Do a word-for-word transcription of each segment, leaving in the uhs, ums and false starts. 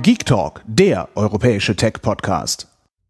Geek Talk, der europäische Tech-Podcast.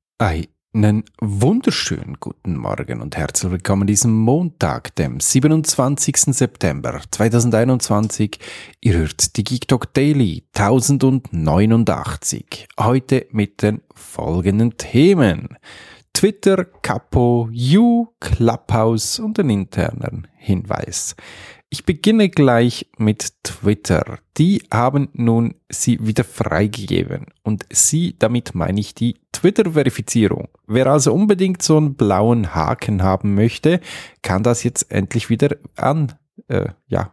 Einen wunderschönen guten Morgen und herzlich willkommen diesem Montag, dem siebenundzwanzigsten September zweitausendeinundzwanzig. Ihr hört die Geek Talk Daily tausendneunundachtzig. Heute mit den folgenden Themen: Twitter, Capo, You, Clubhouse und einen internen Hinweis. Ich beginne gleich mit Twitter. Die haben nun sie wieder freigegeben. Und sie, damit meine ich die Twitter-Verifizierung. Wer also unbedingt so einen blauen Haken haben möchte, kann das jetzt endlich wieder an, äh, ja,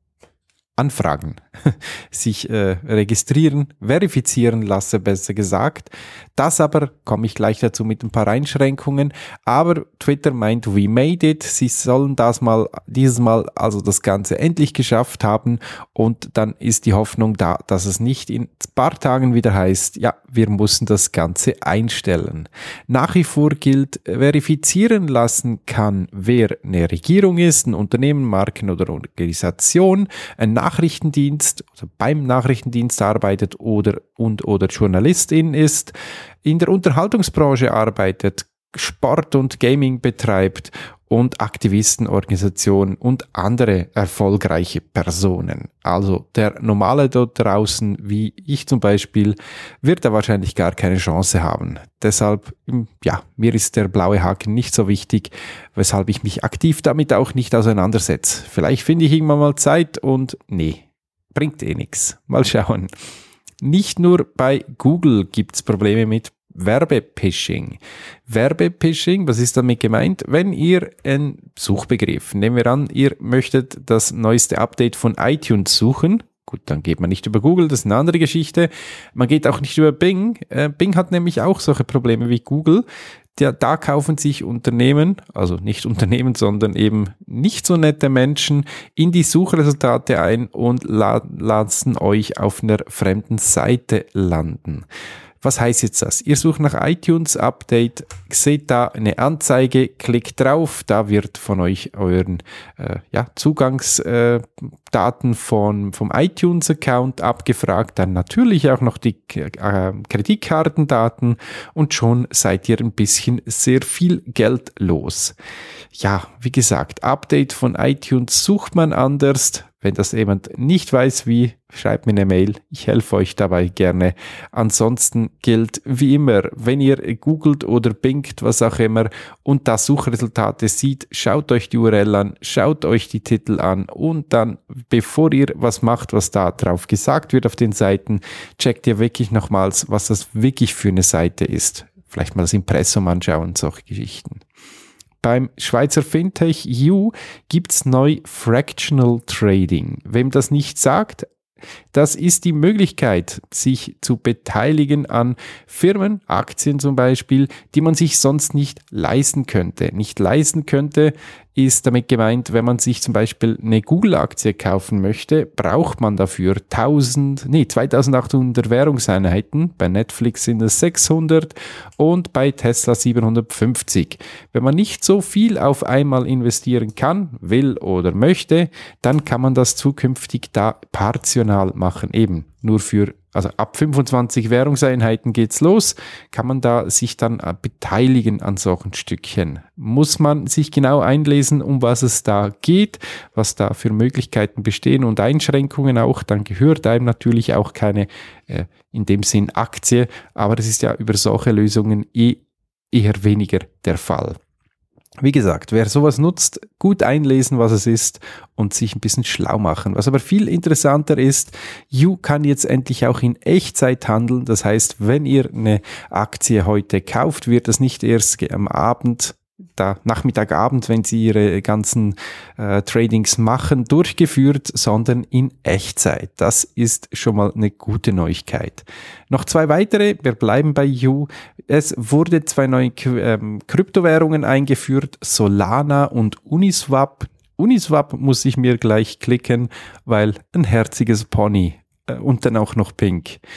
anfragen, sich äh, registrieren, verifizieren lassen, besser gesagt. Das aber, komme ich gleich dazu mit ein paar Einschränkungen, aber Twitter meint, we made it, sie sollen das mal, dieses Mal also das Ganze endlich geschafft haben und dann ist die Hoffnung da, dass es nicht in ein paar Tagen wieder heißt, ja, wir mussten das Ganze einstellen. Nach wie vor gilt, verifizieren lassen kann, wer eine Regierung ist, ein Unternehmen, Marken oder Organisation, ein Nachrichtendienst, also beim Nachrichtendienst arbeitet oder und oder Journalistin ist, in der Unterhaltungsbranche arbeitet, Sport und Gaming betreibt und Aktivistenorganisationen und andere erfolgreiche Personen. Also der Normale dort draußen, wie ich zum Beispiel, wird da wahrscheinlich gar keine Chance haben. Deshalb, ja, mir ist der blaue Haken nicht so wichtig, weshalb ich mich aktiv damit auch nicht auseinandersetze. Vielleicht finde ich irgendwann mal Zeit und nee, bringt eh nichts. Mal schauen. Nicht nur bei Google gibt es Probleme mit Werbephishing. Werbephishing, was ist damit gemeint? Wenn ihr einen Suchbegriff, nehmen wir an, ihr möchtet das neueste Update von iTunes suchen, gut, dann geht man nicht über Google, das ist eine andere Geschichte. Man geht auch nicht über Bing. Äh, Bing hat nämlich auch solche Probleme wie Google. Da, da kaufen sich Unternehmen, also nicht Unternehmen, sondern eben nicht so nette Menschen in die Suchresultate ein und la- lassen euch auf einer fremden Seite landen. Was heißt jetzt das? Ihr sucht nach iTunes Update, seht da eine Anzeige, klickt drauf, da wird von euch euren äh, ja, Zugangsdaten äh, von, vom iTunes-Account abgefragt, dann natürlich auch noch die äh, Kreditkartendaten und schon seid ihr ein bisschen sehr viel Geld los. Ja, wie gesagt, Update von iTunes sucht man anders. Wenn das jemand nicht weiß, wie, schreibt mir eine Mail. Ich helfe euch dabei gerne. Ansonsten gilt wie immer, wenn ihr googelt oder bingt, was auch immer, und da Suchresultate sieht, schaut euch die U R L an, schaut euch die Titel an und dann, bevor ihr was macht, was da drauf gesagt wird auf den Seiten, checkt ihr wirklich nochmals, was das wirklich für eine Seite ist. Vielleicht mal das Impressum anschauen, solche Geschichten. Beim Schweizer Fintech You gibt's neu Fractional Trading. Wem das nicht sagt, das ist die Möglichkeit, sich zu beteiligen an Firmen, Aktien zum Beispiel, die man sich sonst nicht leisten könnte. Nicht leisten könnte ist damit gemeint, wenn man sich zum Beispiel eine Google-Aktie kaufen möchte, braucht man dafür tausend, nee, zweitausendachthundert Währungseinheiten. Bei Netflix sind es sechshundert und bei Tesla siebenhundertfünfzig. Wenn man nicht so viel auf einmal investieren kann, will oder möchte, dann kann man das zukünftig da partial machen, eben nur für, also ab fünfundzwanzig Währungseinheiten geht's los, kann man da sich dann beteiligen an solchen Stückchen. Muss man sich genau einlesen, um was es da geht, was da für Möglichkeiten bestehen und Einschränkungen auch, dann gehört einem natürlich auch keine, äh, in dem Sinn Aktie, aber es ist ja über solche Lösungen eh eher weniger der Fall. Wie gesagt, wer sowas nutzt, gut einlesen, was es ist und sich ein bisschen schlau machen. Was aber viel interessanter ist, You kann jetzt endlich auch in Echtzeit handeln. Das heißt, wenn ihr eine Aktie heute kauft, wird das nicht erst am Abend, da Nachmittagabend, wenn sie ihre ganzen äh, Tradings machen, durchgeführt, sondern in Echtzeit. Das ist schon mal eine gute Neuigkeit. Noch zwei weitere, wir bleiben bei You. Es wurde zwei neue ähm, Kryptowährungen eingeführt, Solana und Uniswap. Uniswap muss ich mir gleich klicken, weil ein herziges Pony äh, und dann auch noch pink.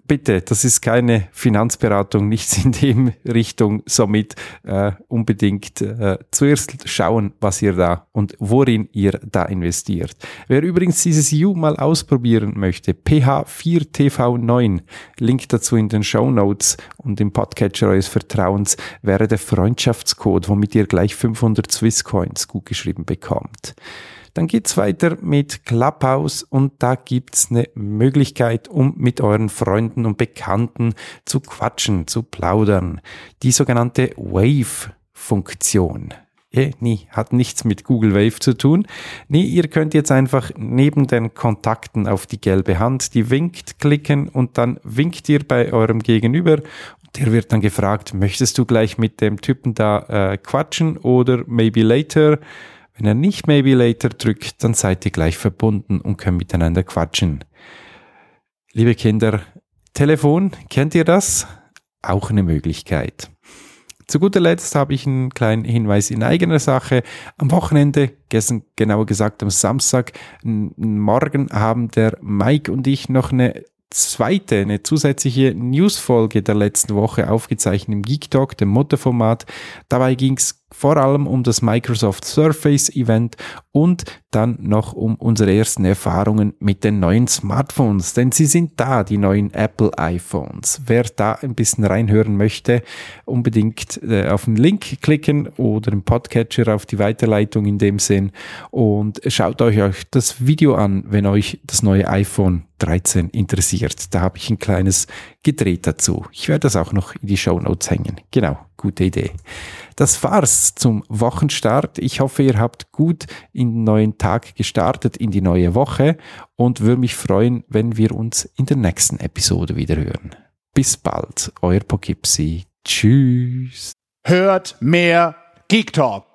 bitte, das ist keine Finanzberatung, nichts in dem Richtung, somit äh, unbedingt äh, zuerst schauen, was ihr da und worin ihr da investiert. Wer übrigens dieses U mal ausprobieren möchte, P H vier T V neun, Link dazu in den Shownotes und im Podcatcher eures Vertrauens, wäre der Freundschaftscode, womit ihr gleich fünfhundert Swisscoins gutgeschrieben bekommt. Dann geht's weiter mit Clubhouse und da gibt's eine Möglichkeit, um mit euren Freunden und Bekannten zu quatschen, zu plaudern. Die sogenannte Wave-Funktion. Eh, nee, hat nichts mit Google Wave zu tun. Nee, ihr könnt jetzt einfach neben den Kontakten auf die gelbe Hand, die winkt, klicken und dann winkt ihr bei eurem Gegenüber. Der wird dann gefragt, möchtest du gleich mit dem Typen da äh, quatschen oder maybe later? Wenn er nicht maybe later drückt, dann seid ihr gleich verbunden und könnt miteinander quatschen. Liebe Kinder, Telefon, kennt ihr das? Auch eine Möglichkeit. Zu guter Letzt habe ich einen kleinen Hinweis in eigener Sache. Am Wochenende, gestern genauer gesagt am Samstag, morgen haben der Mike und ich noch eine zweite, eine zusätzliche Newsfolge der letzten Woche aufgezeichnet im Geek Talk, dem Motto-Format. Dabei ging es vor allem um das Microsoft Surface Event und dann noch um unsere ersten Erfahrungen mit den neuen Smartphones, denn sie sind da, die neuen Apple iPhones. Wer da ein bisschen reinhören möchte, unbedingt äh, auf den Link klicken oder im Podcatcher auf die Weiterleitung in dem Sinn und schaut euch, euch das Video an, wenn euch das neue iPhone dreizehn interessiert. Da habe ich ein kleines gedreht dazu. Ich werde das auch noch in die Shownotes hängen. Genau, gute Idee. Das war's zum Wochenstart. Ich hoffe, ihr habt gut in den neuen Tag gestartet, in die neue Woche und würde mich freuen, wenn wir uns in der nächsten Episode wieder hören. Bis bald, euer Poughkeepsie. Tschüss. Hört mehr Geek Talk.